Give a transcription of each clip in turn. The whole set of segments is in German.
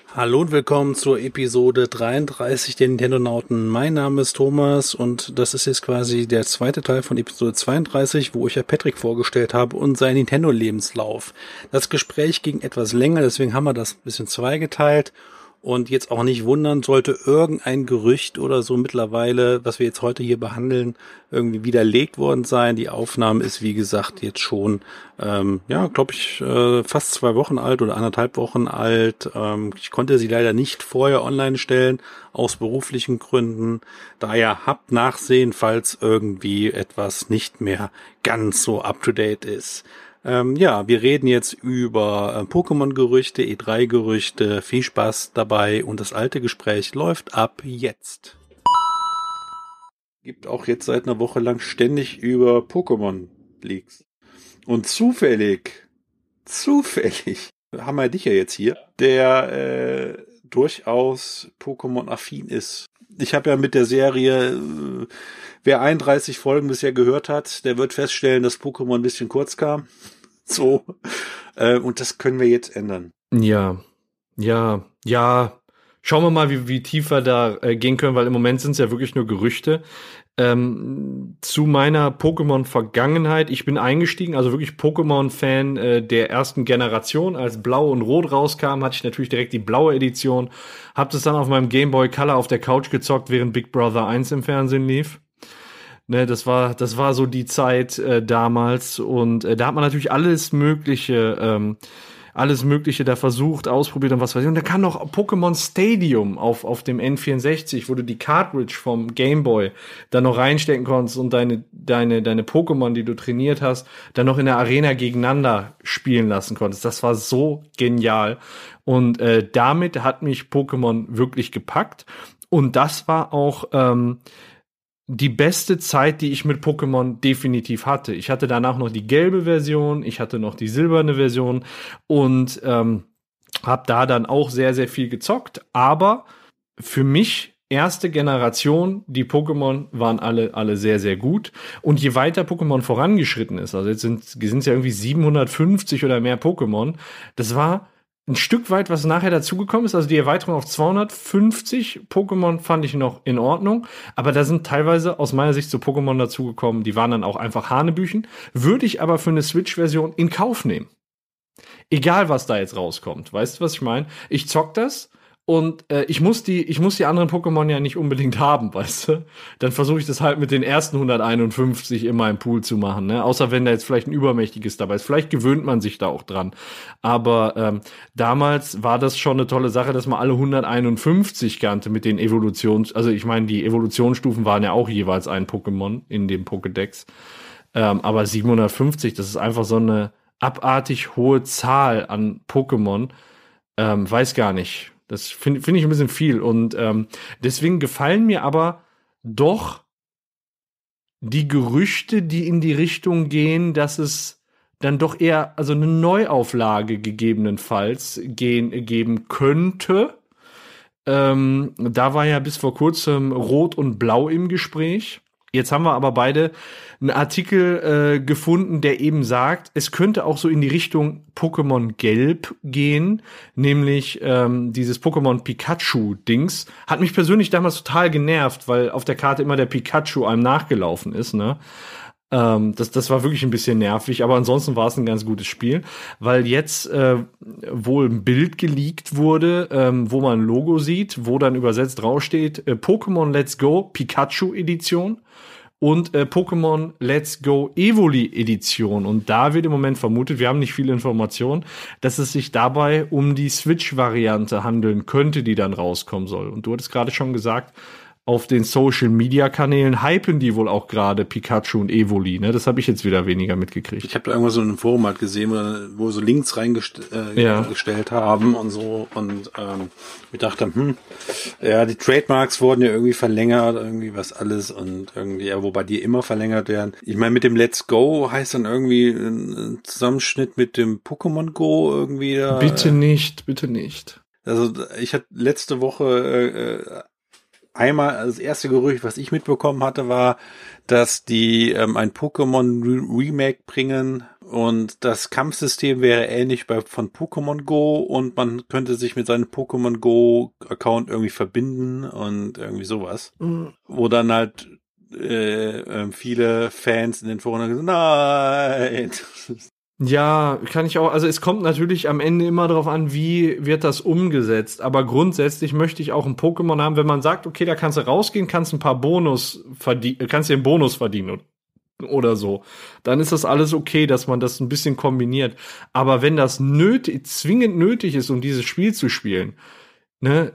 Hallo und willkommen zur Episode 33 der Nintendonauten. Mein Name ist Thomas und das ist jetzt quasi der zweite Teil von Episode 32, wo ich ja Patrick vorgestellt habe und seinen Nintendo-Lebenslauf. Das Gespräch ging etwas länger, deswegen haben wir das ein bisschen zweigeteilt. Und jetzt auch nicht wundern, sollte irgendein Gerücht oder so mittlerweile, was wir jetzt heute hier behandeln, irgendwie widerlegt worden sein. Die Aufnahme ist, wie gesagt, jetzt schon, glaube ich, fast 2 Wochen alt oder 1,5 Wochen alt. Ich konnte sie leider nicht vorher online stellen, aus beruflichen Gründen. Daher habt Nachsehen, falls irgendwie etwas nicht mehr ganz so up-to-date ist. Wir reden jetzt über Pokémon-Gerüchte, E3-Gerüchte. Viel Spaß dabei und das alte Gespräch läuft ab jetzt. Gibt auch jetzt seit einer Woche lang ständig über Pokémon-Leaks. Und zufällig haben wir dich ja jetzt hier, der durchaus Pokémon-affin ist. Ich habe ja mit der Serie, wer 31 Folgen bisher gehört hat, der wird feststellen, dass Pokémon ein bisschen kurz kam. So. Und das können wir jetzt ändern. Ja. Schauen wir mal, wie tief wir da gehen können, weil im Moment sind es ja wirklich nur Gerüchte. Zu meiner Pokémon-Vergangenheit, ich bin eingestiegen, also wirklich Pokémon-Fan der ersten Generation. Als Blau und Rot rauskam, hatte ich natürlich direkt die blaue Edition. Hab das dann auf meinem Game Boy Color auf der Couch gezockt, während Big Brother 1 im Fernsehen lief. Ne, das war so die Zeit damals. Und da hat man natürlich alles Mögliche da versucht, ausprobiert und was weiß ich. Und da kam noch Pokémon Stadium auf dem N64, wo du die Cartridge vom Game Boy dann noch reinstecken konntest und deine Pokémon, die du trainiert hast, dann noch in der Arena gegeneinander spielen lassen konntest. Das war so genial. Und damit hat mich Pokémon wirklich gepackt. Und das war auch die beste Zeit, die ich mit Pokémon definitiv hatte. Ich hatte danach noch die gelbe Version, ich hatte noch die silberne Version und habe da dann auch sehr, sehr viel gezockt. Aber für mich erste Generation, die Pokémon waren alle sehr, sehr gut. Und je weiter Pokémon vorangeschritten ist, also jetzt sind es ja irgendwie 750 oder mehr Pokémon, das war ein Stück weit, was nachher dazugekommen ist, also die Erweiterung auf 250 Pokémon fand ich noch in Ordnung, aber da sind teilweise aus meiner Sicht so Pokémon dazugekommen, die waren dann auch einfach Hanebüchen, würde ich aber für eine Switch-Version in Kauf nehmen. Egal, was da jetzt rauskommt. Weißt du, was ich meine? Ich zock das und ich muss die anderen Pokémon ja nicht unbedingt haben, weißt du? Dann versuche ich das halt mit den ersten 151 in meinem Pool zu machen, ne? Außer wenn da jetzt vielleicht ein übermächtiges dabei ist. Vielleicht gewöhnt man sich da auch dran. Aber damals war das schon eine tolle Sache, dass man alle 151 kannte mit den also ich meine, die Evolutionsstufen waren ja auch jeweils ein Pokémon in dem Pokédex. Aber 750, das ist einfach so eine abartig hohe Zahl an Pokémon. Weiß gar nicht. Das finde ich ein bisschen viel. Und deswegen gefallen mir aber doch die Gerüchte, die in die Richtung gehen, dass dann doch eher also eine Neuauflage gegebenenfalls geben könnte. Da war ja bis vor kurzem Rot und Blau im Gespräch. Jetzt haben wir aber beide einen Artikel gefunden, der eben sagt, es könnte auch so in die Richtung Pokémon Gelb gehen, nämlich dieses Pokémon Pikachu-Dings. Hat mich persönlich damals total genervt, weil auf der Karte immer der Pikachu einem nachgelaufen ist, ne? Das war wirklich ein bisschen nervig, aber ansonsten war es ein ganz gutes Spiel, weil jetzt wohl ein Bild geleakt wurde, wo man ein Logo sieht, wo dann übersetzt draufsteht, Pokémon Let's Go Pikachu Edition und Pokémon Let's Go Evoli Edition. Und da wird im Moment vermutet, wir haben nicht viele Informationen, dass es sich dabei um die Switch-Variante handeln könnte, die dann rauskommen soll. Und du hattest gerade schon gesagt, auf den Social-Media-Kanälen hypen die wohl auch gerade Pikachu und Evoli, ne? Das habe ich jetzt wieder weniger mitgekriegt. Ich habe da irgendwas so in einem Forum halt gesehen, wo so Links reingestellt haben und so und ich dachte, die Trademarks wurden ja irgendwie verlängert, irgendwie was alles und irgendwie, ja, wobei die immer verlängert werden. Ich meine, mit dem Let's Go heißt dann irgendwie ein Zusammenschnitt mit dem Pokémon Go irgendwie da. Bitte nicht. Also ich hatte letzte Woche einmal, also das erste Gerücht, was ich mitbekommen hatte, war, dass die ein Pokémon Remake bringen Und das Kampfsystem wäre ähnlich von Pokémon Go und man könnte sich mit seinem Pokémon Go Account irgendwie verbinden und irgendwie sowas. Wo dann halt viele Fans in den Foren gesagt, nein. Ja, kann ich auch, also es kommt natürlich am Ende immer darauf an, wie wird das umgesetzt, aber grundsätzlich möchte ich auch ein Pokémon haben, wenn man sagt, okay, da kannst du rausgehen, kannst ein paar kannst dir einen Bonus verdienen oder so, dann ist das alles okay, dass man das ein bisschen kombiniert, aber wenn das zwingend nötig ist, um dieses Spiel zu spielen, ne,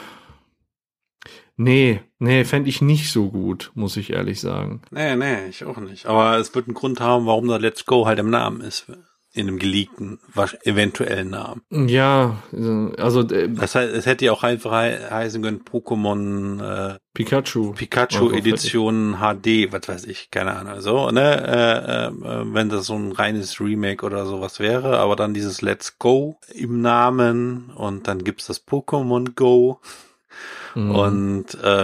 nee, fände ich nicht so gut, muss ich ehrlich sagen. Nee, ich auch nicht. Aber es wird einen Grund haben, warum da Let's Go halt im Namen ist. In einem geleakten, eventuellen Namen. Ja, also das heißt, es hätte ja auch einfach heißen können Pokémon Pikachu Edition HD, was weiß ich, keine Ahnung, so, ne? Wenn das so ein reines Remake oder sowas wäre, aber dann dieses Let's Go im Namen und dann gibt's das Pokémon Go. Und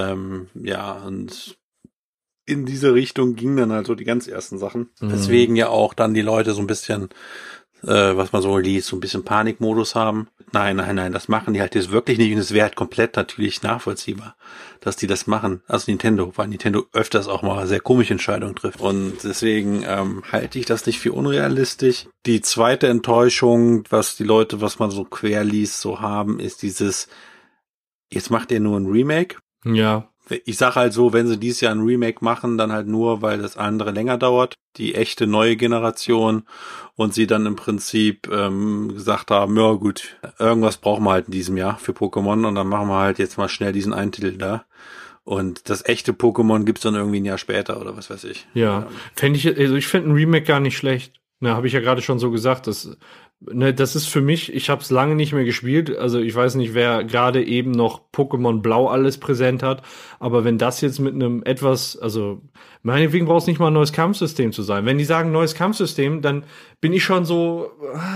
und in diese Richtung gingen dann halt so die ganz ersten Sachen. Deswegen ja auch dann die Leute so ein bisschen, was man so liest, so ein bisschen Panikmodus haben. Nein, das machen die halt jetzt wirklich nicht und es wäre halt komplett natürlich nachvollziehbar, dass die das machen. Also Nintendo, weil Nintendo öfters auch mal sehr komische Entscheidungen trifft. Und deswegen halte ich das nicht für unrealistisch. Die zweite Enttäuschung, was man so quer liest, so haben, ist dieses, jetzt macht ihr nur ein Remake. Ja. Ich sage halt so, wenn sie dieses Jahr ein Remake machen, dann halt nur, weil das andere länger dauert, die echte neue Generation, und sie dann im Prinzip gesagt haben, ja gut, irgendwas brauchen wir halt in diesem Jahr für Pokémon und dann machen wir halt jetzt mal schnell diesen einen Titel da. Und das echte Pokémon gibt's dann irgendwie ein Jahr später oder was weiß ich. Ja, ich fände ein Remake gar nicht schlecht. Na, habe ich ja gerade schon so gesagt, das ist für mich, ich habe es lange nicht mehr gespielt, also ich weiß nicht, wer gerade eben noch Pokémon Blau alles präsent hat, aber wenn das jetzt mit einem also meinetwegen braucht es nicht mal ein neues Kampfsystem zu sein. Wenn die sagen neues Kampfsystem, dann bin ich schon so,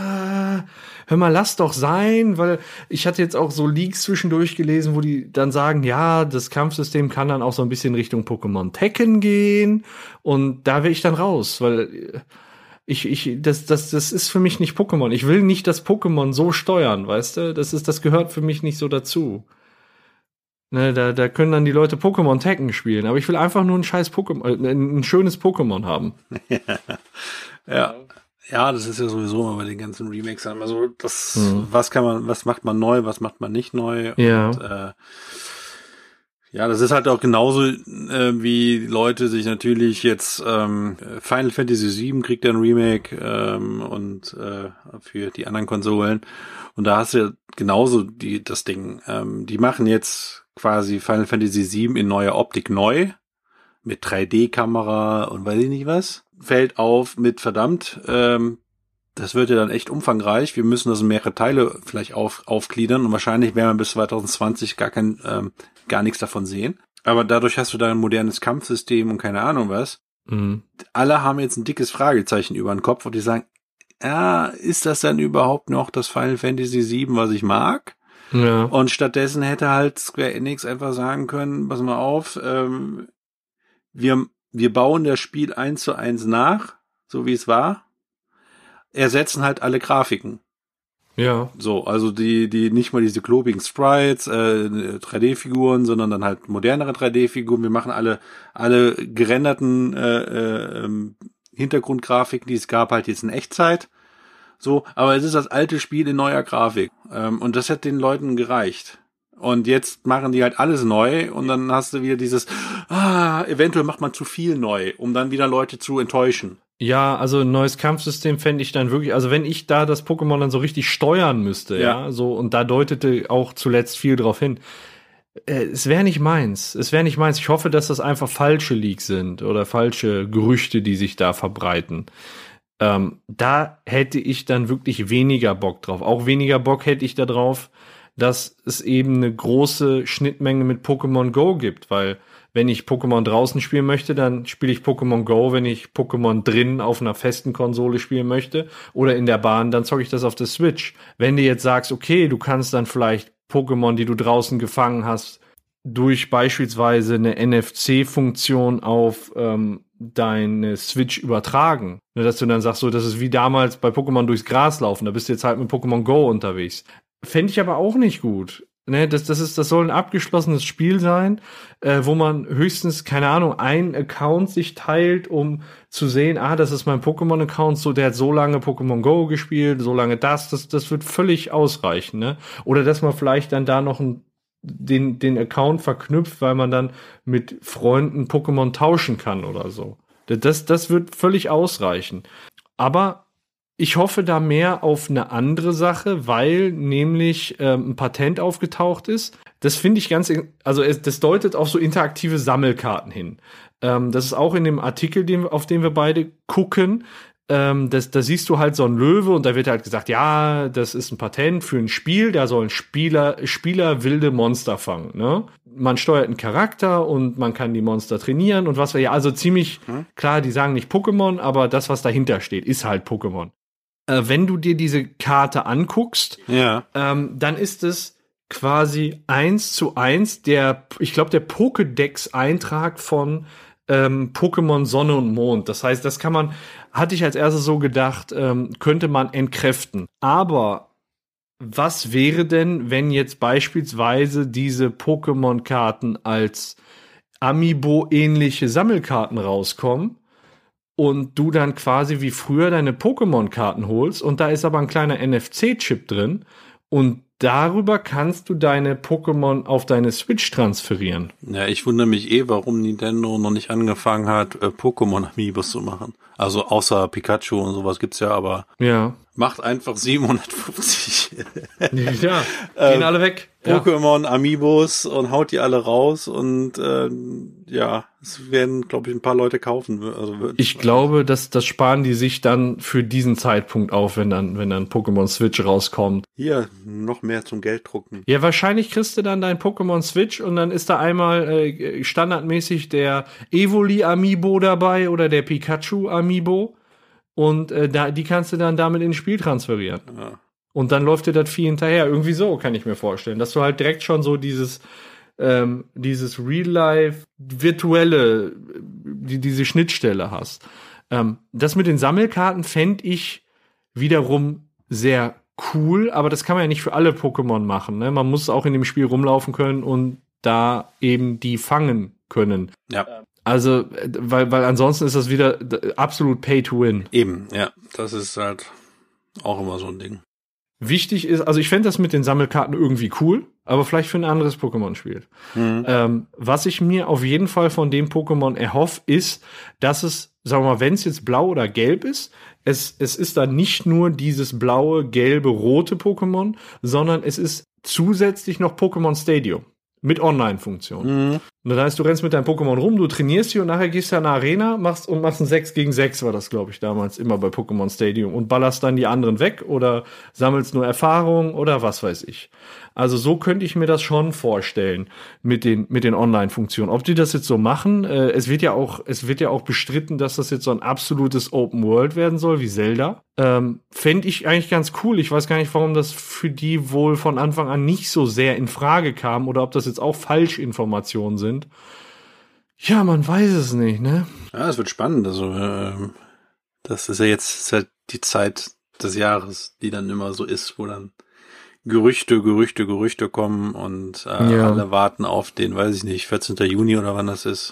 hör mal, lass doch sein, weil ich hatte jetzt auch so Leaks zwischendurch gelesen, wo die dann sagen, ja, das Kampfsystem kann dann auch so ein bisschen Richtung Pokémon Tekken gehen und da will ich dann raus, weil das ist für mich nicht Pokémon. Ich will nicht das Pokémon so steuern, weißt du? Das gehört für mich nicht so dazu. Ne, da können dann die Leute Pokémon Tekken spielen, aber ich will einfach nur ein scheiß Pokémon, ein schönes Pokémon haben. Ja, das ist ja sowieso immer bei den ganzen Remakes. Also was macht man neu, was macht man nicht neu? Ja. Und, das ist halt auch genauso, wie Leute sich natürlich jetzt Final Fantasy VII kriegt ja ein Remake und für die anderen Konsolen. Und da hast du ja genauso das Ding. Die machen jetzt quasi Final Fantasy VII in neuer Optik neu, mit 3D-Kamera und weiß ich nicht was. Fällt auf mit verdammt, das wird ja dann echt umfangreich. Wir müssen das in mehrere Teile vielleicht aufgliedern und wahrscheinlich werden wir bis 2020 gar nichts davon sehen. Aber dadurch hast du da ein modernes Kampfsystem und keine Ahnung was. Mhm. Alle haben jetzt ein dickes Fragezeichen über den Kopf und die sagen, ist das denn überhaupt noch das Final Fantasy VII, was ich mag? Ja. Und stattdessen hätte halt Square Enix einfach sagen können, pass mal auf, wir bauen das Spiel 1:1 nach, so wie es war, ersetzen halt alle Grafiken. Ja. So, also die nicht mal diese klobigen Sprites, 3D-Figuren, sondern dann halt modernere 3D-Figuren. Wir machen alle gerenderten Hintergrundgrafiken, die es gab, halt jetzt in Echtzeit. So, aber es ist das alte Spiel in neuer Grafik. Und das hat den Leuten gereicht. Und jetzt machen die halt alles neu und dann hast du wieder dieses, eventuell macht man zu viel neu, um dann wieder Leute zu enttäuschen. Ja, also ein neues Kampfsystem fände ich dann wirklich, also wenn ich da das Pokémon dann so richtig steuern müsste, ja so, und da deutete auch zuletzt viel drauf hin. Es wäre nicht meins. Ich hoffe, dass das einfach falsche Leaks sind oder falsche Gerüchte, die sich da verbreiten. Da hätte ich dann wirklich weniger Bock drauf. Auch weniger Bock hätte ich da drauf, dass es eben eine große Schnittmenge mit Pokémon Go gibt, weil wenn ich Pokémon draußen spielen möchte, dann spiele ich Pokémon Go. Wenn ich Pokémon drin auf einer festen Konsole spielen möchte oder in der Bahn, dann zocke ich das auf der Switch. Wenn du jetzt sagst, okay, du kannst dann vielleicht Pokémon, die du draußen gefangen hast, durch beispielsweise eine NFC-Funktion auf deine Switch übertragen. Ne, dass du dann sagst, so, das ist wie damals bei Pokémon durchs Gras laufen, da bist du jetzt halt mit Pokémon Go unterwegs. Fände ich aber auch nicht gut. Ne, das soll ein abgeschlossenes Spiel sein, wo man höchstens, keine Ahnung, einen Account sich teilt, um zu sehen, das ist mein Pokémon-Account, so, der hat so lange Pokémon Go gespielt, so lange das wird völlig ausreichen, ne? Oder dass man vielleicht dann da noch den Account verknüpft, weil man dann mit Freunden Pokémon tauschen kann oder so. Das wird völlig ausreichen. Aber ich hoffe da mehr auf eine andere Sache, weil nämlich ein Patent aufgetaucht ist. Das finde ich das deutet auf so interaktive Sammelkarten hin. Das ist auch in dem Artikel, auf den wir beide gucken. Da siehst du halt so einen Löwe und da wird halt gesagt, ja, das ist ein Patent für ein Spiel, da sollen Spieler wilde Monster fangen, ne? Man steuert einen Charakter und man kann die Monster trainieren und was also ziemlich klar, die sagen nicht Pokémon, aber das, was dahinter steht, ist halt Pokémon. Wenn du dir diese Karte anguckst, dann ist es quasi 1:1 der Pokédex-Eintrag von Pokémon Sonne und Mond. Das heißt, hatte ich als erstes so gedacht, könnte man entkräften. Aber was wäre denn, wenn jetzt beispielsweise diese Pokémon-Karten als Amiibo-ähnliche Sammelkarten rauskommen? Und du dann quasi wie früher deine Pokémon-Karten holst und da ist aber ein kleiner NFC-Chip drin und darüber kannst du deine Pokémon auf deine Switch transferieren. Ja, ich wundere mich warum Nintendo noch nicht angefangen hat, Pokémon-Amiibos zu machen. Also außer Pikachu und sowas gibt's ja, aber macht einfach 750. Ja, gehen alle weg. Pokémon Amiibos und haut die alle raus und es werden, glaube ich, ein paar Leute kaufen. Also ich glaube, das sparen die sich dann für diesen Zeitpunkt auf, wenn dann Pokémon Switch rauskommt. Hier, noch mehr zum Geld drucken. Ja, wahrscheinlich kriegst du dann dein Pokémon Switch und dann ist da einmal standardmäßig der Evoli Amiibo dabei oder der Pikachu Amiibo und die kannst du dann damit ins Spiel transferieren. Ja. Und dann läuft dir das Vieh hinterher. Irgendwie so, kann ich mir vorstellen. Dass du halt direkt schon so dieses Real-Life, virtuelle, diese Schnittstelle hast. Das mit den Sammelkarten fände ich wiederum sehr cool, aber das kann man ja nicht für alle Pokémon machen. Ne? Man muss auch in dem Spiel rumlaufen können und da eben die fangen können. Ja. Also, weil ansonsten ist das wieder absolut Pay to Win. Eben, ja. Das ist halt auch immer so ein Ding. Wichtig ist, also ich fände das mit den Sammelkarten irgendwie cool, aber vielleicht für ein anderes Pokémon-Spiel. Was ich mir auf jeden Fall von dem Pokémon erhoffe, ist, dass es, sagen wir mal, wenn es jetzt blau oder gelb ist, es ist dann nicht nur dieses blaue, gelbe, rote Pokémon, sondern es ist zusätzlich noch Pokémon Stadium. Mit Online-Funktion. Und das heißt, du rennst mit deinem Pokémon rum, du trainierst sie und nachher gehst du in eine Arena, machst ein 6 gegen 6, war das, glaube ich, damals immer bei Pokémon Stadium und ballerst dann die anderen weg oder sammelst nur Erfahrung oder was weiß ich. Also so könnte ich mir das schon vorstellen mit den Online-Funktionen. Ob die das jetzt so machen, es wird ja auch bestritten, dass das jetzt so ein absolutes Open World werden soll, wie Zelda. Fände ich eigentlich ganz cool. Ich weiß gar nicht, warum das für die wohl von Anfang an nicht so sehr in Frage kam oder ob das jetzt auch Falschinformationen sind. Ja, man weiß es nicht, ne? Ja, es wird spannend. Also, das ist ja jetzt die Zeit des Jahres, die dann immer so ist, wo dann Gerüchte kommen und alle warten auf den, weiß ich nicht, 14. Juni oder wann das ist,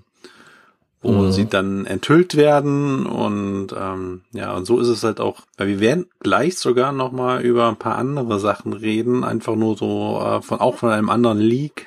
wo sie dann enthüllt werden und und so ist es halt auch, weil wir werden gleich sogar noch mal über ein paar andere Sachen reden, einfach nur so von einem anderen Leak,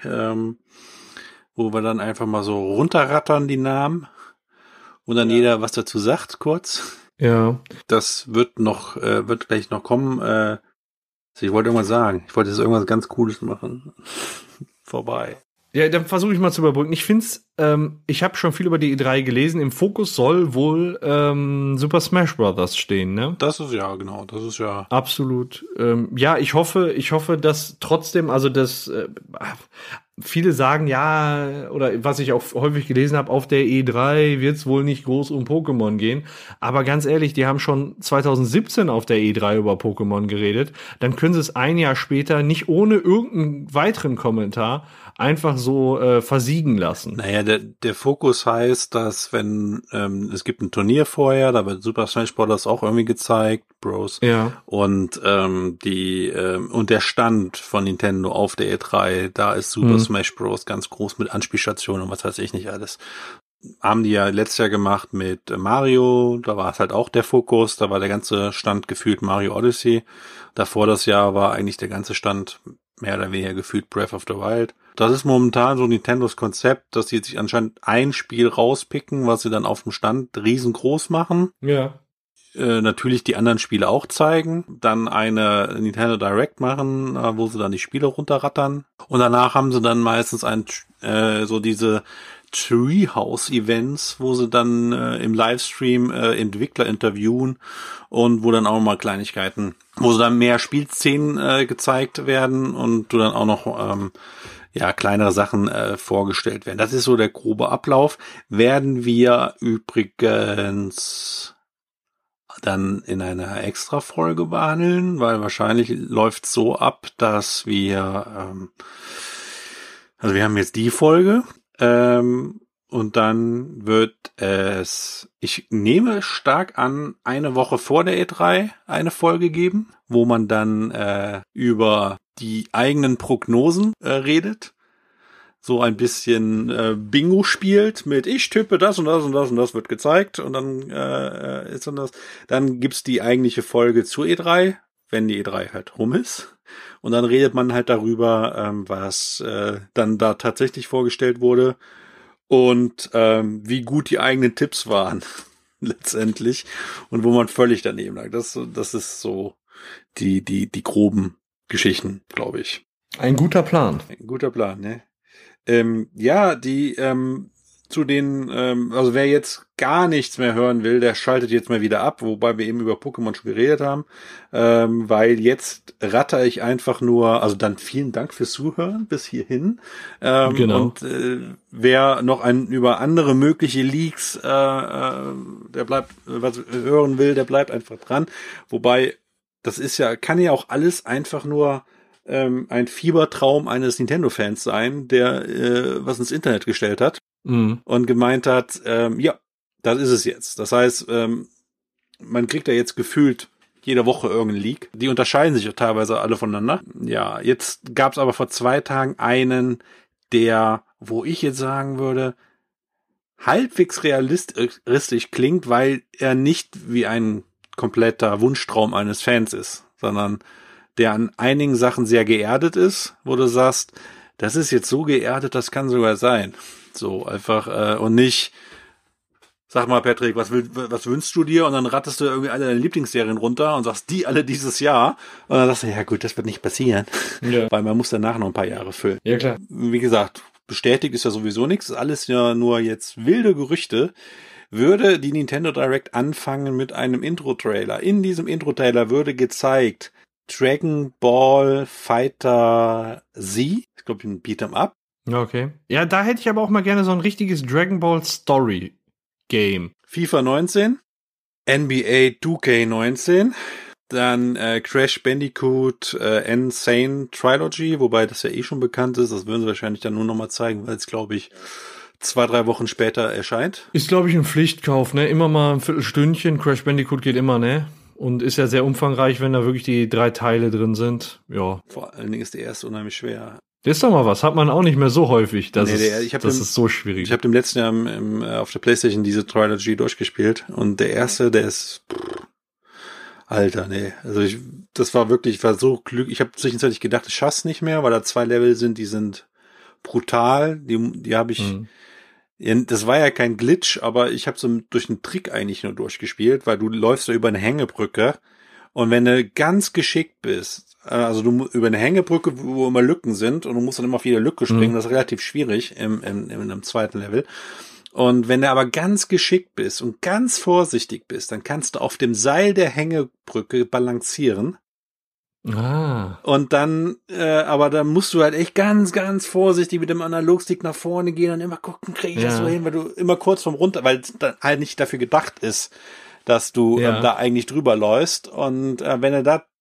wo wir dann einfach mal so runterrattern die Namen und dann jeder was dazu sagt, kurz. Ja. Das wird gleich noch kommen. Ich wollte irgendwas sagen. Ich wollte jetzt irgendwas ganz Cooles machen. Vorbei. Ja, dann versuche ich mal zu überbrücken. Ich find's, ich habe schon viel über die E3 gelesen. Im Fokus soll wohl Super Smash Bros. Stehen, ne? Das ist ja, genau. Das ist ja absolut. Ja, ich hoffe, dass trotzdem, also das viele sagen ja, oder was ich auch häufig gelesen habe, auf der E3 wird's wohl nicht groß um Pokémon gehen. Aber ganz ehrlich, die haben schon 2017 auf der E3 über Pokémon geredet. Dann können sie es ein Jahr später nicht ohne irgendeinen weiteren Kommentar einfach so versiegen lassen. Naja, der Fokus heißt, dass wenn es gibt ein Turnier vorher, da wird Super Smash Bros. Auch irgendwie gezeigt, Bros. Ja. Und und der Stand von Nintendo auf der E3, da ist Super Smash Bros. Ganz groß mit Anspielstationen und was weiß ich nicht alles. Haben die ja letztes Jahr gemacht mit Mario, da war es halt auch der Fokus, da war der ganze Stand gefühlt Mario Odyssey. Davor das Jahr war eigentlich der ganze Stand mehr oder weniger gefühlt Breath of the Wild. Das ist momentan so Nintendos Konzept, dass sie sich anscheinend ein Spiel rauspicken, was sie dann auf dem Stand riesengroß machen. Ja. Natürlich die anderen Spiele auch zeigen, dann eine Nintendo Direct machen, wo sie dann die Spiele runterrattern. Und danach haben sie dann meistens so diese Treehouse-Events, wo sie dann im Livestream Entwickler interviewen und wo dann auch mal Kleinigkeiten, wo sie dann mehr Spielszenen gezeigt werden und du dann auch noch kleinere Sachen vorgestellt werden. Das ist so der grobe Ablauf. Werden wir übrigens dann in einer Extra-Folge behandeln, weil wahrscheinlich läuft es so ab, dass wir wir haben jetzt die Folge, und dann wird es, ich nehme stark an, eine Woche vor der E3 eine Folge geben, wo man dann über die eigenen Prognosen redet. So ein bisschen Bingo spielt mit ich tippe das und das und das und das wird gezeigt und dann ist dann das. Dann gibt's die eigentliche Folge zur E3, wenn die E3 halt rum ist. Und dann redet man halt darüber, was dann da tatsächlich vorgestellt wurde und wie gut die eigenen Tipps waren letztendlich und wo man völlig daneben lag. Das ist so die groben Geschichten, glaube ich. Ein guter Plan. Ein guter Plan, ne? Zu den, also wer jetzt gar nichts mehr hören will, der schaltet jetzt mal wieder ab, wobei wir eben über Pokémon schon geredet haben, weil jetzt ratter ich einfach nur, also dann vielen Dank fürs Zuhören bis hierhin. Genau. Und wer noch über andere mögliche Leaks, der bleibt, was hören will, der bleibt einfach dran. Wobei, kann ja auch alles einfach nur ein Fiebertraum eines Nintendo-Fans sein, der was ins Internet gestellt hat und gemeint hat, das ist es jetzt. Das heißt, man kriegt ja jetzt gefühlt jede Woche irgendeinen Leak. Die unterscheiden sich auch teilweise alle voneinander. Ja, jetzt gab es aber vor 2 Tagen einen, wo ich jetzt sagen würde, halbwegs realistisch klingt, weil er nicht wie ein kompletter Wunschtraum eines Fans ist, sondern der an einigen Sachen sehr geerdet ist, wo du sagst, das ist jetzt so geerdet, das kann sogar sein. So einfach und nicht, sag mal Patrick, was wünschst du dir? Und dann rattest du irgendwie alle deine Lieblingsserien runter und sagst, die alle dieses Jahr. Und dann sagst du, ja gut, das wird nicht passieren. Ja. Weil man muss danach noch ein paar Jahre füllen. Ja, klar. Wie gesagt, bestätigt ist ja sowieso nichts, ist alles ja nur jetzt wilde Gerüchte. Würde die Nintendo Direct anfangen mit einem Intro-Trailer. In diesem Intro-Trailer würde gezeigt, Dragon Ball Fighter Z, ich glaube ein Beat'em Up. Okay. Ja, da hätte ich aber auch mal gerne so ein richtiges Dragon Ball Story Game. FIFA 19, NBA 2K19, dann Crash Bandicoot Insane Trilogy, wobei das ja eh schon bekannt ist, das würden sie wahrscheinlich dann nur nochmal zeigen, weil es, glaube ich, 2-3 Wochen später erscheint. Ist, glaube ich, ein Pflichtkauf, ne? Immer mal ein Viertelstündchen, Crash Bandicoot geht immer, ne? Und ist ja sehr umfangreich, wenn da wirklich die 3 Teile drin sind. Ja. Vor allen Dingen ist der erste unheimlich schwer. Das ist doch mal was. Hat man auch nicht mehr so häufig. Das ist so schwierig. Ich habe im letzten Jahr auf der PlayStation diese Trilogy durchgespielt. Und der erste, der ist... Alter, nee. Also das war wirklich, ich war so glücklich. Ich habe zwischenzeitlich gedacht, ich schaff's nicht mehr, weil da 2 Level sind, die sind brutal. Die habe ich... Das war ja kein Glitch, aber ich habe so durch einen Trick eigentlich nur durchgespielt, weil du läufst da über eine Hängebrücke und wenn du ganz geschickt bist, also du über eine Hängebrücke, wo immer Lücken sind und du musst dann immer auf jede Lücke springen, das ist relativ schwierig in einem zweiten Level. Und wenn du aber ganz geschickt bist und ganz vorsichtig bist, dann kannst du auf dem Seil der Hängebrücke balancieren. Und dann, aber dann musst du halt echt ganz, ganz vorsichtig mit dem Analogstick nach vorne gehen und immer gucken, krieg ich das so hin, weil du immer kurz vom runter, weil es dann halt nicht dafür gedacht ist, dass du da eigentlich drüber läufst. Und wenn du da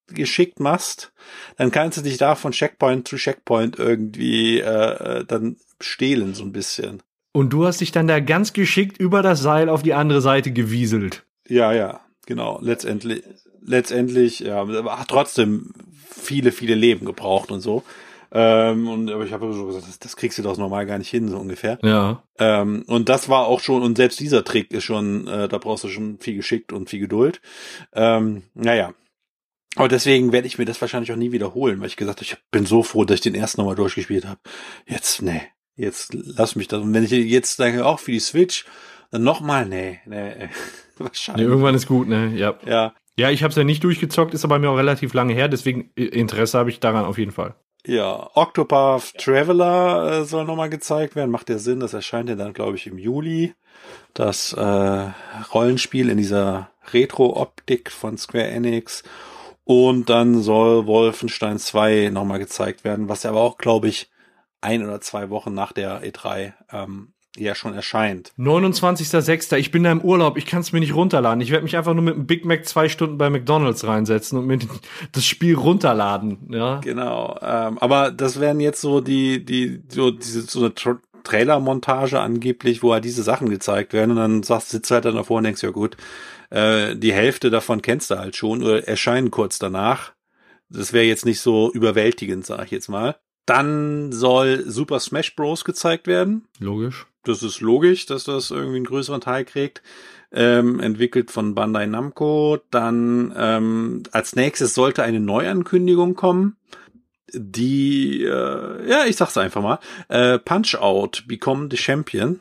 geschickt machst, dann kannst du dich da von Checkpoint zu Checkpoint irgendwie dann stehlen, so ein bisschen. Und du hast dich dann da ganz geschickt über das Seil auf die andere Seite gewieselt. Ja, genau. Letztendlich, ja, aber hat trotzdem viele Leben gebraucht und so. Aber ich habe so gesagt, das kriegst du doch normal gar nicht hin, so ungefähr. Ja. Und das war auch schon, und selbst dieser Trick ist schon, da brauchst du schon viel Geschick und viel Geduld. Naja. Aber deswegen werde ich mir das wahrscheinlich auch nie wiederholen, weil ich gesagt habe, ich bin so froh, dass ich den ersten nochmal durchgespielt habe. Jetzt lass mich das. Und wenn ich jetzt sage, auch für die Switch, dann nochmal, wahrscheinlich. Irgendwann ist gut, ne? Ja. Ja, ich habe es ja nicht durchgezockt, ist aber mir auch relativ lange her, deswegen Interesse habe ich daran auf jeden Fall. Ja, Octopath Traveler soll nochmal gezeigt werden. Macht ja Sinn, das erscheint ja dann, glaube ich, im Juli. Das Rollenspiel in dieser Retro-Optik von Square Enix. Und dann soll Wolfenstein 2 nochmal gezeigt werden, was ja aber auch, glaube ich, 1 oder 2 Wochen nach der E3 ja schon erscheint. 29.06. Ich bin da im Urlaub, ich kann es mir nicht runterladen. Ich werde mich einfach nur mit einem Big Mac 2 Stunden bei McDonald's reinsetzen und mir das Spiel runterladen. Ja. Genau, aber das wären jetzt so so eine Trailer-Montage angeblich, wo halt diese Sachen gezeigt werden und dann sitzt du halt dann davor und denkst, ja gut, die Hälfte davon kennst du halt schon oder erscheinen kurz danach. Das wäre jetzt nicht so überwältigend, sag ich jetzt mal. Dann soll Super Smash Bros. Gezeigt werden. Logisch. Das ist logisch, dass das irgendwie einen größeren Teil kriegt. Entwickelt von Bandai Namco. Dann als nächstes sollte eine Neuankündigung kommen. Die, ich sag's einfach mal. Punch-Out! Become the Champion.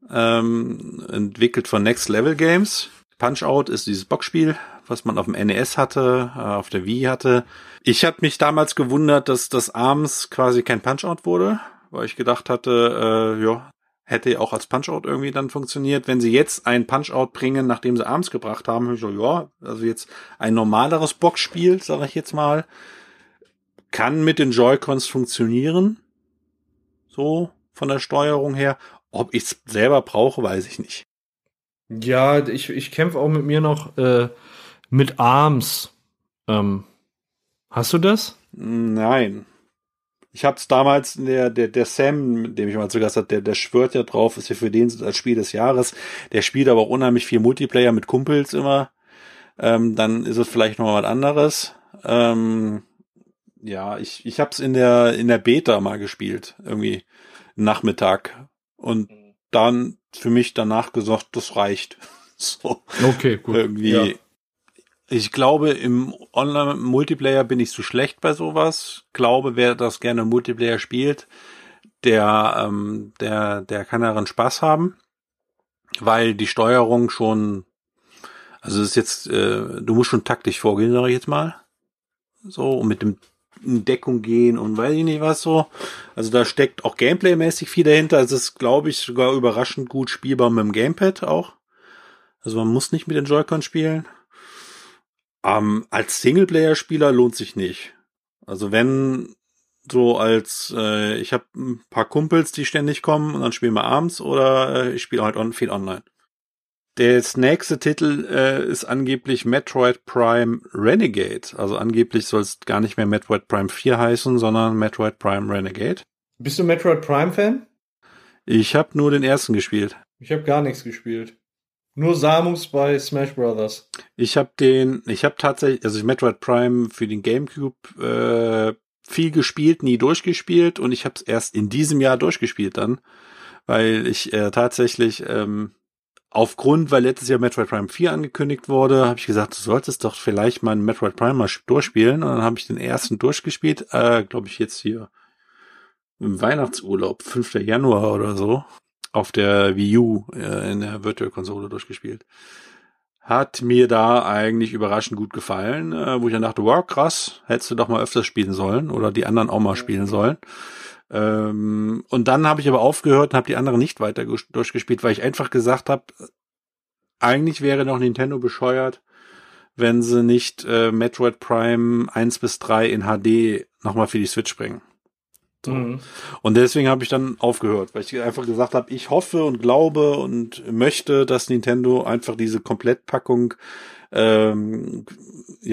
Entwickelt von Next Level Games. Punch-Out! Ist dieses Boxspiel, was man auf dem NES hatte, auf der Wii hatte. Ich habe mich damals gewundert, dass das ARMS quasi kein Punch-Out wurde, weil ich gedacht hatte, hätte auch als Punch-Out irgendwie dann funktioniert. Wenn sie jetzt ein Punch-Out bringen, nachdem sie ARMS gebracht haben, also jetzt ein normaleres Boxspiel, sage ich jetzt mal, kann mit den Joy-Cons funktionieren, so von der Steuerung her. Ob ich es selber brauche, weiß ich nicht. Ja, ich kämpfe auch mit mir noch mit ARMS. Hast du das? Nein. Ich hab's damals, der Sam, mit dem ich mal zu Gast hatte, der schwört ja drauf, ist ja für den als Spiel des Jahres. Der spielt aber auch unheimlich viel Multiplayer mit Kumpels immer. Dann ist es vielleicht noch mal was anderes. Ich hab's in der Beta mal gespielt, irgendwie Nachmittag. Und dann für mich danach gesagt, das reicht. So. Okay, gut. Irgendwie. Ja. Ich glaube, im Online-Multiplayer bin ich zu schlecht bei sowas. Glaube, wer das gerne im Multiplayer spielt, der kann daran Spaß haben, weil die Steuerung schon, also es ist jetzt, du musst schon taktisch vorgehen, sage ich jetzt mal. So, und mit dem in Deckung gehen und weiß ich nicht was so. Also da steckt auch Gameplay-mäßig viel dahinter. Also es ist, glaube ich, sogar überraschend gut spielbar mit dem Gamepad auch. Also man muss nicht mit den Joy-Con spielen. Als Singleplayer-Spieler lohnt sich nicht. Also wenn so als, ich habe ein paar Kumpels, die ständig kommen und dann spielen wir abends oder ich spiele halt viel online. Der nächste Titel ist angeblich Metroid Prime Renegade. Also angeblich soll es gar nicht mehr Metroid Prime 4 heißen, sondern Metroid Prime Renegade. Bist du Metroid Prime Fan? Ich habe nur den ersten gespielt. Ich habe gar nichts gespielt. Nur Samus bei Smash Brothers. Ich habe tatsächlich, also Metroid Prime für den GameCube viel gespielt, nie durchgespielt und ich habe es erst in diesem Jahr durchgespielt dann, weil ich tatsächlich weil letztes Jahr Metroid Prime 4 angekündigt wurde, habe ich gesagt, du solltest doch vielleicht mal Metroid Prime mal durchspielen und dann habe ich den ersten durchgespielt, glaube ich jetzt hier im Weihnachtsurlaub, 5. Januar oder so. Auf der Wii U in der Virtual-Konsole durchgespielt. Hat mir da eigentlich überraschend gut gefallen, wo ich dann dachte, wow, krass, hättest du doch mal öfters spielen sollen oder die anderen auch mal spielen sollen. Und dann habe ich aber aufgehört und habe die anderen nicht weiter durchgespielt, weil ich einfach gesagt habe, eigentlich wäre noch Nintendo bescheuert, wenn sie nicht Metroid Prime 1 bis 3 in HD nochmal für die Switch bringen. So. Mhm. Und deswegen habe ich dann aufgehört, weil ich einfach gesagt habe, ich hoffe und glaube und möchte, dass Nintendo einfach diese Komplettpackung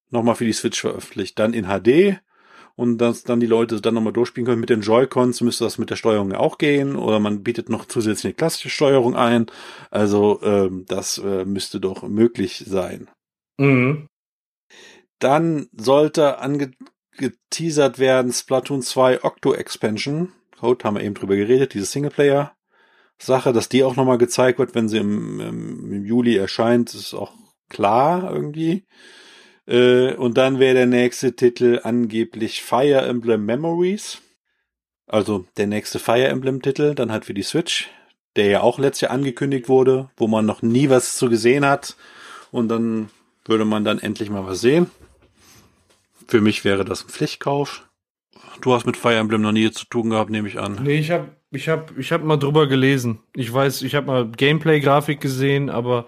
nochmal für die Switch veröffentlicht. Dann in HD und dass dann die Leute dann nochmal durchspielen können. Mit den Joy-Cons müsste das mit der Steuerung auch gehen oder man bietet noch zusätzlich eine klassische Steuerung ein. Also das müsste doch möglich sein. Mhm. Dann sollte angeteasert werden Splatoon 2 Octo Expansion. Code haben wir eben drüber geredet, diese Singleplayer-Sache, dass die auch nochmal gezeigt wird, wenn sie im Juli erscheint, ist auch klar irgendwie. Und dann wäre der nächste Titel angeblich Fire Emblem Memories. Also der nächste Fire Emblem-Titel, dann halt für die Switch, der ja auch letztes Jahr angekündigt wurde, wo man noch nie was zu gesehen hat. Und dann würde man dann endlich mal was sehen. Für mich wäre das ein Pflichtkauf. Du hast mit Fire Emblem noch nie zu tun gehabt, nehme ich an. Nee, ich hab mal drüber gelesen. Ich weiß, ich habe mal Gameplay-Grafik gesehen, aber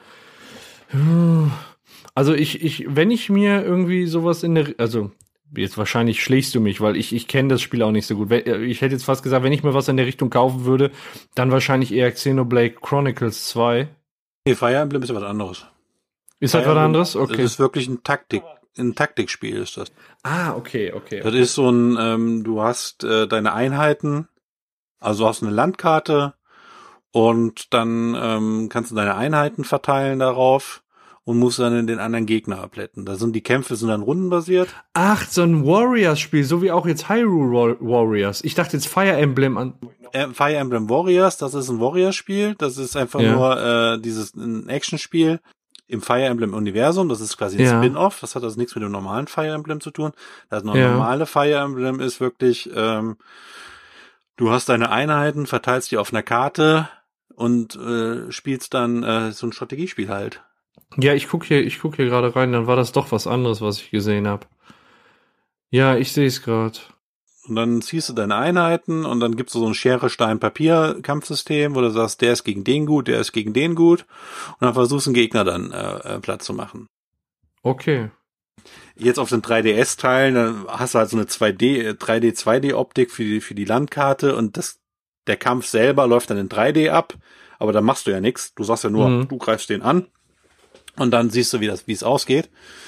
also wenn ich mir irgendwie sowas also jetzt wahrscheinlich schlägst du mich, weil ich kenne das Spiel auch nicht so gut. Ich hätte jetzt fast gesagt, wenn ich mir was in der Richtung kaufen würde, dann wahrscheinlich eher Xenoblade Chronicles 2. Nee, Fire Emblem ist ja was anderes. Ist das was anderes? Okay. Das ist wirklich ein Taktikspiel ist das. Ah, okay. Das ist so ein, du hast deine Einheiten, also hast eine Landkarte und dann kannst du deine Einheiten verteilen darauf und musst dann den anderen Gegner abletten. Die Kämpfe sind dann rundenbasiert. Ach, so ein Warriors-Spiel, so wie auch jetzt Hyrule Warriors. Ich dachte jetzt Fire Emblem an. Fire Emblem Warriors, das ist ein Warriors-Spiel. Das ist einfach nur ein Action-Spiel im Fire Emblem-Universum. Das ist quasi ein Spin-Off. Das hat also nichts mit dem normalen Fire Emblem zu tun. Das normale Fire Emblem ist wirklich, du hast deine Einheiten, verteilst die auf einer Karte und spielst dann so ein Strategiespiel halt. Ja, ich guck hier gerade rein, dann war das doch was anderes, was ich gesehen habe. Ja, ich sehe es gerade. Und dann ziehst du deine Einheiten und dann gibt's so ein Schere-Stein-Papier-Kampfsystem, wo du sagst, der ist gegen den gut, der ist gegen den gut. Und dann versuchst du einen Gegner dann platt zu machen. Okay. Jetzt auf den 3DS-Teilen, dann hast du halt so eine 3D-2D-Optik für die Landkarte und der Kampf selber läuft dann in 3D ab, aber da machst du ja nichts. Du sagst ja nur, du greifst den an und dann siehst du, wie es ausgeht.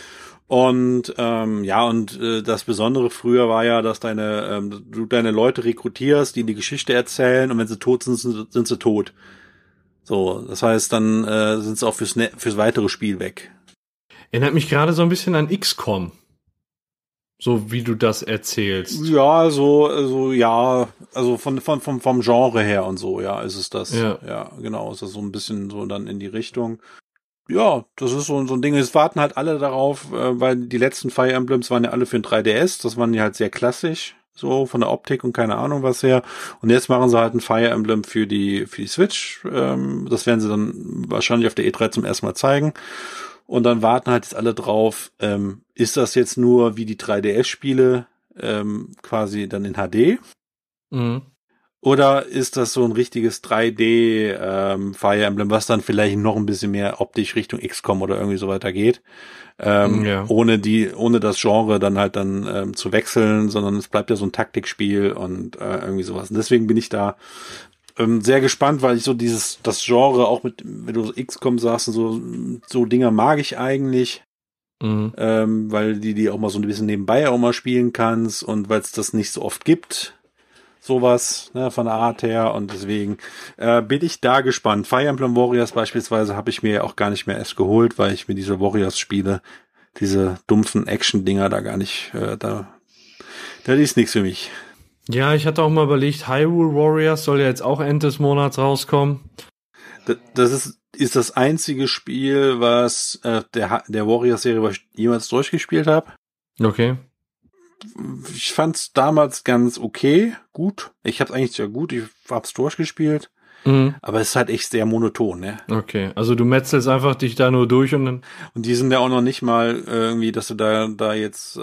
Und das Besondere früher war ja, dass du deine Leute rekrutierst, die Geschichte erzählen und wenn sie tot sind, sind sie tot. So, das heißt, dann sind sie auch fürs weitere Spiel weg. Erinnert mich gerade so ein bisschen an XCOM. So wie du das erzählst. Ja, also vom Genre her und so, ja, ist es das. Ja, genau, ist das so ein bisschen so dann in die Richtung. Ja, das ist so ein Ding. Es warten halt alle darauf, weil die letzten Fire Emblems waren ja alle für den 3DS. Das waren ja halt sehr klassisch, so von der Optik und keine Ahnung was her. Und jetzt machen sie halt ein Fire Emblem für die Switch. Das werden sie dann wahrscheinlich auf der E3 zum ersten Mal zeigen. Und dann warten halt jetzt alle drauf, ist das jetzt nur wie die 3DS-Spiele quasi dann in HD? Mhm. Oder ist das so ein richtiges 3D Fire Emblem, was dann vielleicht noch ein bisschen mehr optisch Richtung XCOM oder irgendwie so weiter geht? Ohne das Genre dann zu wechseln, sondern es bleibt ja so ein Taktikspiel und irgendwie sowas. Und deswegen bin ich da sehr gespannt, weil ich so das Genre auch wenn du so XCOM sagst und so Dinger mag ich eigentlich. Weil die auch mal so ein bisschen nebenbei auch mal spielen kannst und weil es das nicht so oft gibt. Sowas, ne, von der Art her und deswegen bin ich da gespannt. Fire Emblem Warriors beispielsweise habe ich mir ja auch gar nicht mehr erst geholt, weil ich mir diese Warriors-Spiele, diese dumpfen Action-Dinger da gar nicht, das ist nichts für mich. Ja, ich hatte auch mal überlegt, Hyrule Warriors soll ja jetzt auch Ende des Monats rauskommen. Das ist das einzige Spiel, was der Warriors-Serie, was ich jemals durchgespielt habe. Okay. Ich fand's damals ganz okay, gut. Ich hab's eigentlich sehr gut, ich hab's durchgespielt. Aber es ist halt echt sehr monoton, ne? Okay, also du metzelst einfach dich da nur durch und dann... Und die sind ja auch noch nicht mal irgendwie, dass du da jetzt...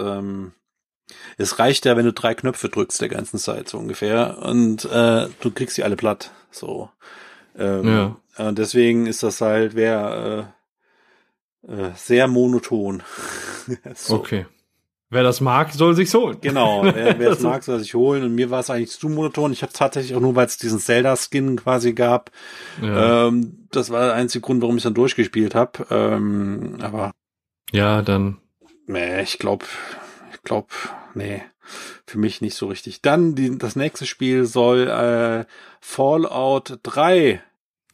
es reicht ja, wenn du 3 Knöpfe drückst der ganzen Zeit, so ungefähr. Und du kriegst sie alle platt, so. Deswegen ist das halt sehr monoton. So. Okay. Wer das mag, soll sich's holen. Genau, wer es mag, soll sich holen. Und mir war es eigentlich zu monoton. Ich habe tatsächlich auch nur, weil es diesen Zelda-Skin quasi gab. Ja. Das war der einzige Grund, warum ich dann durchgespielt habe. Aber ja, dann Nee, ich glaube, nee, für mich nicht so richtig. Dann das nächste Spiel soll Fallout 3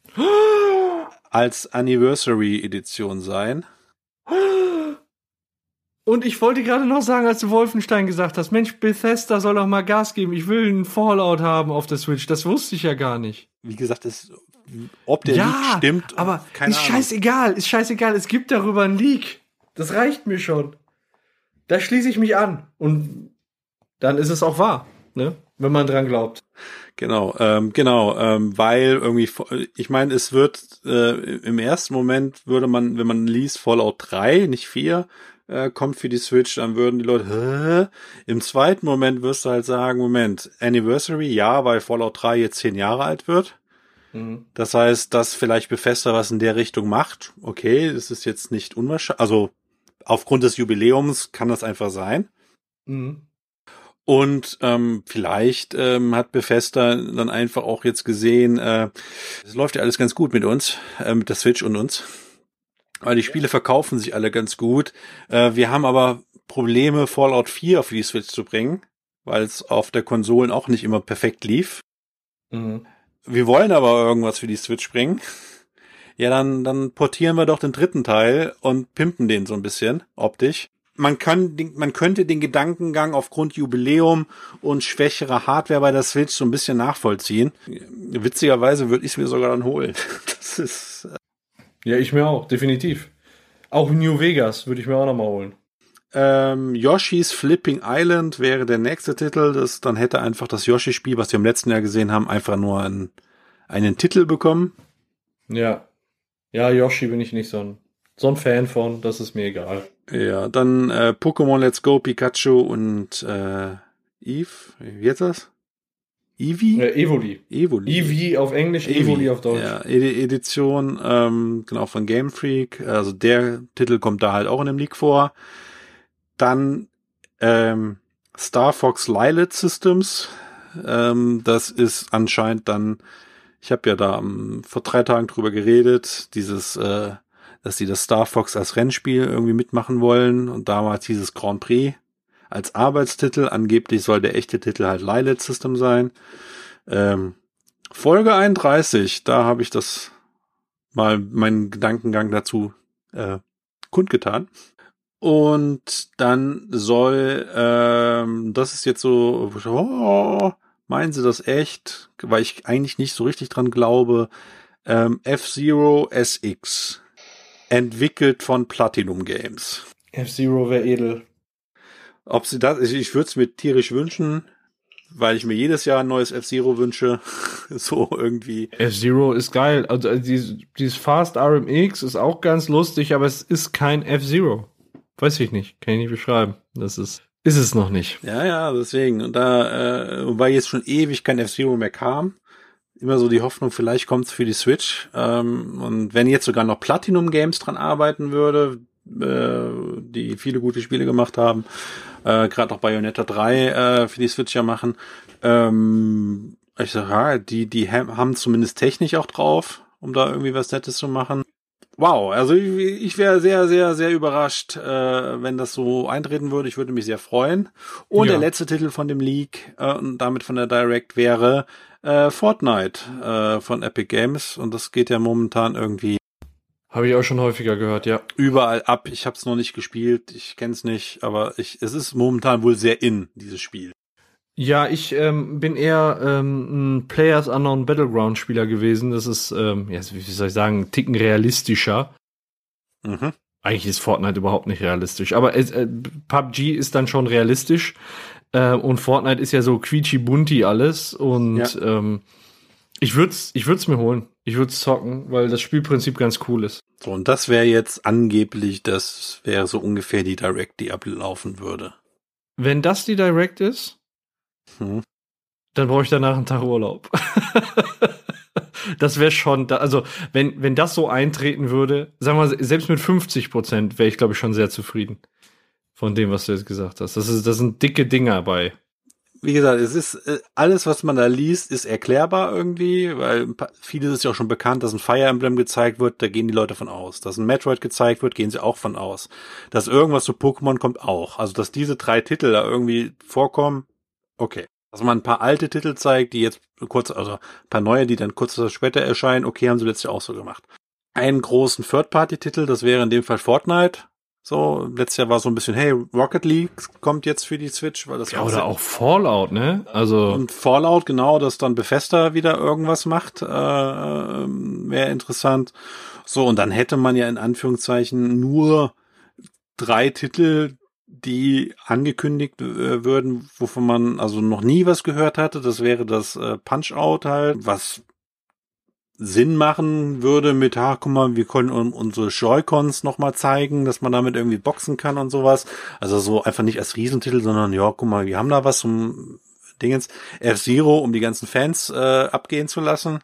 als Anniversary Edition sein. Und ich wollte gerade noch sagen, als du Wolfenstein gesagt hast, Mensch, Bethesda soll doch mal Gas geben. Ich will einen Fallout haben auf der Switch. Das wusste ich ja gar nicht. Wie gesagt, ob der Leak stimmt, aber keine ist Ahnung. Ist scheißegal. Es gibt darüber einen Leak. Das reicht mir schon. Da schließe ich mich an. Und dann ist es auch wahr, ne? Wenn man dran glaubt. Genau, weil irgendwie, ich meine, es wird im ersten Moment würde man, wenn man liest Fallout 3, nicht 4, kommt für die Switch, dann würden die Leute, im zweiten Moment wirst du halt sagen, Moment, Anniversary, ja, weil Fallout 3 jetzt 10 Jahre alt wird. Mhm. Das heißt, dass vielleicht Bethesda was in der Richtung macht. Okay, das ist jetzt nicht unwahrscheinlich, also aufgrund des Jubiläums kann das einfach sein. Mhm. Und vielleicht hat Bethesda dann einfach auch jetzt gesehen, es läuft ja alles ganz gut mit uns, mit der Switch und uns. Weil die Spiele verkaufen sich alle ganz gut. Wir haben aber Probleme, Fallout 4 auf die Switch zu bringen, weil es auf der Konsolen auch nicht immer perfekt lief. Mhm. Wir wollen aber irgendwas für die Switch bringen. Ja, dann portieren wir doch den dritten Teil und pimpen den so ein bisschen optisch. Man könnte den Gedankengang aufgrund Jubiläum und schwächerer Hardware bei der Switch so ein bisschen nachvollziehen. Witzigerweise würde ich es mir sogar dann holen. Das ist... Ja, ich mir auch, definitiv. Auch New Vegas würde ich mir auch nochmal holen. Yoshi's Flipping Island wäre der nächste Titel. Dann hätte einfach das Yoshi-Spiel, was wir im letzten Jahr gesehen haben, einfach nur einen Titel bekommen. Ja. Ja, Yoshi bin ich nicht so ein Fan von, das ist mir egal. Ja, dann Pokémon Let's Go, Pikachu und Eve. Wie heißt das? Eevee? Evoli. Eevee auf Englisch, Evoli auf Deutsch. Ja, Edition, genau, von Game Freak. Also der Titel kommt da halt auch in dem Leak vor. Dann Star Fox Lilith Systems. Das ist anscheinend dann, ich habe ja da vor 3 Tagen drüber geredet, dass sie das Star Fox als Rennspiel irgendwie mitmachen wollen. Und damals hieß es Grand Prix als Arbeitstitel. Angeblich soll der echte Titel halt Lilith System sein. Folge 31, da habe ich das mal meinen Gedankengang dazu kundgetan. Und dann soll, das ist jetzt so, meinen sie das echt? Weil ich eigentlich nicht so richtig dran glaube. F-Zero SX. Entwickelt von Platinum Games. F-Zero wäre edel. Ob sie das, ich würde es mir tierisch wünschen, weil ich mir jedes Jahr ein neues F-Zero wünsche. So irgendwie. F-Zero ist geil. Also dieses Fast RMX ist auch ganz lustig, aber es ist kein F-Zero. Weiß ich nicht. Kann ich nicht beschreiben. Ist es noch nicht. Ja, deswegen. Und da, weil jetzt schon ewig kein F-Zero mehr kam, immer so die Hoffnung, vielleicht kommt's für die Switch. Und wenn jetzt sogar noch Platinum Games dran arbeiten würde, die viele gute Spiele gemacht haben, gerade auch Bayonetta 3 für die Switch ja machen, ich sag, ja, die haben zumindest technisch auch drauf, um da irgendwie was Nettes zu machen. Wow, also ich wäre sehr, sehr, sehr überrascht, wenn das so eintreten würde. Ich würde mich sehr freuen. Und der letzte Titel von dem Leak und damit von der Direct wäre Fortnite von Epic Games. Und das geht ja momentan irgendwie... Habe ich auch schon häufiger gehört, ja. Überall ab. Ich habe es noch nicht gespielt, ich kenne es nicht, aber es ist momentan wohl sehr dieses Spiel. Ja, ich bin eher ein PlayerUnknown's Battleground Spieler gewesen. Das ist, wie soll ich sagen, einen Ticken realistischer. Mhm. Eigentlich ist Fortnite überhaupt nicht realistisch. Aber PUBG ist dann schon realistisch. Und Fortnite ist ja so quietschi-bunti alles. Und ich würd's mir holen. Ich würde es zocken, weil das Spielprinzip ganz cool ist. So, und das wäre jetzt angeblich, das wäre so ungefähr die Direct, die ablaufen würde. Wenn das die Direct ist, dann brauche ich danach einen Tag Urlaub. Das wäre schon, also wenn das so eintreten würde, sagen wir selbst mit 50% wäre ich, glaube ich, schon sehr zufrieden von dem, was du jetzt gesagt hast. Das sind dicke Dinger bei. wie gesagt, es ist alles, was man da liest, ist erklärbar irgendwie, weil vieles ist ja auch schon bekannt, dass ein Fire Emblem gezeigt wird, da gehen die Leute von aus. Dass ein Metroid gezeigt wird, gehen sie auch von aus. Dass irgendwas zu Pokémon kommt auch. Also, dass diese 3 Titel da irgendwie vorkommen, okay. Dass man ein paar alte Titel zeigt, die jetzt also ein paar neue, die dann kurz später erscheinen, okay, haben sie letztes Jahr auch so gemacht. Einen großen Third-Party-Titel, das wäre in dem Fall Fortnite. So, letztes Jahr war so ein bisschen, hey, Rocket League kommt jetzt für die Switch, weil das ja, oder auch Fallout, ne? Also und Fallout, genau, dass dann Bethesda wieder irgendwas macht, wäre interessant. So, und dann hätte man ja in Anführungszeichen nur 3 Titel, die angekündigt würden, wovon man also noch nie was gehört hatte. Das wäre das Punch-Out halt, was Sinn machen würde mit, guck mal, wir können unsere Joy-Cons nochmal zeigen, dass man damit irgendwie boxen kann und sowas. Also so einfach nicht als Riesentitel, sondern ja, guck mal, wir haben da was zum Dingens. F-Zero, um die ganzen Fans abgehen zu lassen.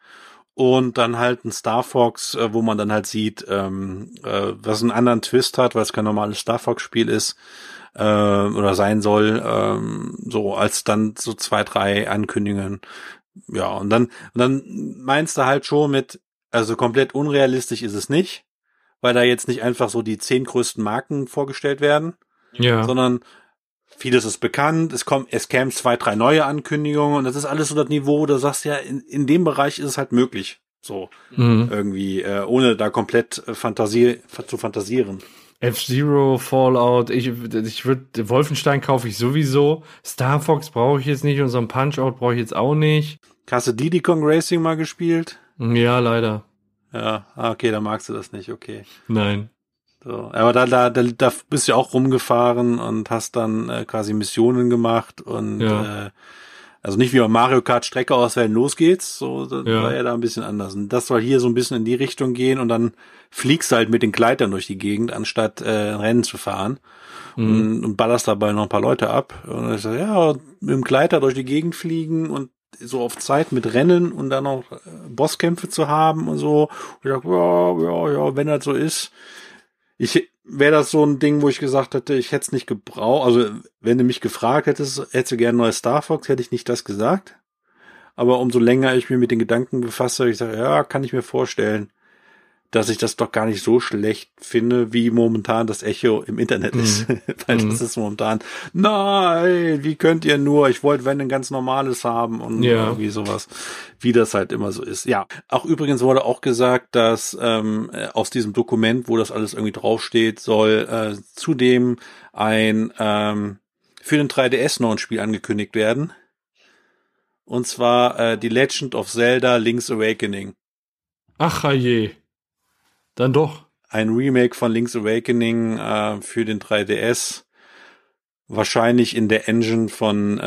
Und dann halt ein Star Fox, wo man dann halt sieht, was einen anderen Twist hat, weil es kein normales Star Fox-Spiel ist oder sein soll, so als dann so 2, 3 Ankündigungen. Ja, und dann meinst du halt schon mit, also komplett unrealistisch ist es nicht, weil da jetzt nicht einfach so die 10 größten Marken vorgestellt werden, sondern vieles ist bekannt, es kämen 2, 3 neue Ankündigungen und das ist alles so das Niveau, da sagst du ja, in dem Bereich ist es halt möglich, so irgendwie, ohne da komplett zu fantasieren. F-Zero, Fallout, ich würde, Wolfenstein kaufe ich sowieso, Star Fox brauche ich jetzt nicht und so ein Punch-Out brauche ich jetzt auch nicht. Hast du Diddy Kong Racing mal gespielt? Ja, leider. Ja, okay, da magst du das nicht, okay. Nein. So, aber da bist du ja auch rumgefahren und hast dann quasi Missionen gemacht und also nicht wie bei Mario Kart Strecke auswählen, los geht's, so war ja da ein bisschen anders. Und das soll hier so ein bisschen in die Richtung gehen und dann fliegst du halt mit den Gleitern durch die Gegend, anstatt Rennen zu fahren und ballerst dabei noch ein paar Leute ab. Und ich sag, ja, mit dem Gleiter durch die Gegend fliegen und so auf Zeit mit Rennen und dann noch Bosskämpfe zu haben und so. Und ich dachte, ja, wenn das so ist. Wäre das so ein Ding, wo ich gesagt hätte, ich hätte es nicht gebraucht. Also, wenn du mich gefragt hättest du gerne neues Star Fox, hätte ich nicht das gesagt. Aber umso länger ich mir mit den Gedanken befasse, ich sage, ja, kann ich mir vorstellen, dass ich das doch gar nicht so schlecht finde, wie momentan das Echo im Internet ist. Weil das ist momentan, nein, wie könnt ihr nur, ich wollte wenn ein ganz normales haben und irgendwie sowas, wie das halt immer so ist. Ja, auch übrigens wurde auch gesagt, dass aus diesem Dokument, wo das alles irgendwie draufsteht, soll zudem ein für den 3DS noch ein Spiel angekündigt werden. Und zwar The Legend of Zelda Link's Awakening. Ach je. Dann doch. Ein Remake von Link's Awakening für den 3DS. Wahrscheinlich in der Engine von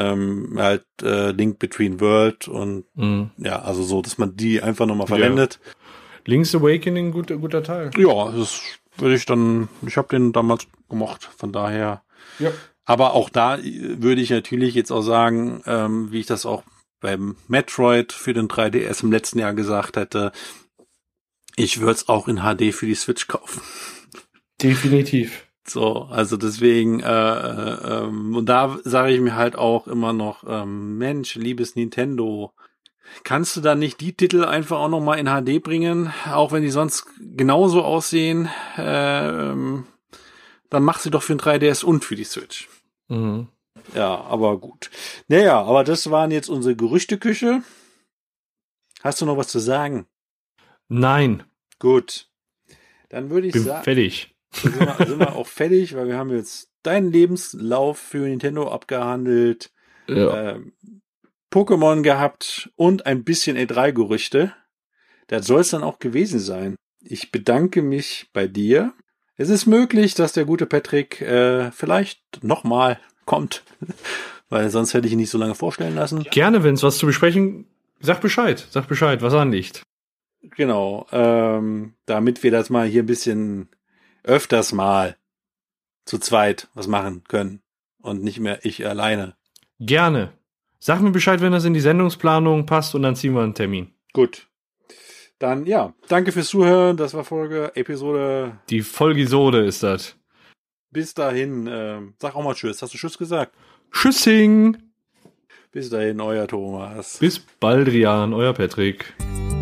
Link Between World und ja, also so, dass man die einfach nochmal verwendet. Ja. Link's Awakening, guter Teil. Ja, das würde ich habe den damals gemocht, von daher. Ja. Aber auch da würde ich natürlich jetzt auch sagen, wie ich das auch beim Metroid für den 3DS im letzten Jahr gesagt hätte, ich würde es auch in HD für die Switch kaufen. Definitiv. So, also deswegen, und da sage ich mir halt auch immer noch, Mensch, liebes Nintendo, kannst du da nicht die Titel einfach auch nochmal in HD bringen, auch wenn die sonst genauso aussehen, dann mach sie doch für den 3DS und für die Switch. Ja, aber gut. Naja, aber das waren jetzt unsere Gerüchteküche. Hast du noch was zu sagen? Nein. Gut. Dann würde ich sagen. Fertig. Sind wir auch fertig, weil wir haben jetzt deinen Lebenslauf für Nintendo abgehandelt, Pokémon gehabt und ein bisschen E3-Gerüchte. Das soll es dann auch gewesen sein. Ich bedanke mich bei dir. Es ist möglich, dass der gute Patrick vielleicht nochmal kommt, weil sonst hätte ich ihn nicht so lange vorstellen lassen. Gerne, wenn es was zu besprechen, sag Bescheid, was anliegt. Genau, damit wir das mal hier ein bisschen öfters mal zu zweit was machen können und nicht mehr ich alleine. Gerne. Sag mir Bescheid, wenn das in die Sendungsplanung passt und dann ziehen wir einen Termin. Gut. Dann, ja, danke fürs Zuhören. Das war Episode. Die Folgisode ist das. Bis dahin, sag auch mal Tschüss. Hast du Tschüss gesagt? Tschüssing! Bis dahin, euer Thomas. Bis Baldrian, euer Patrick.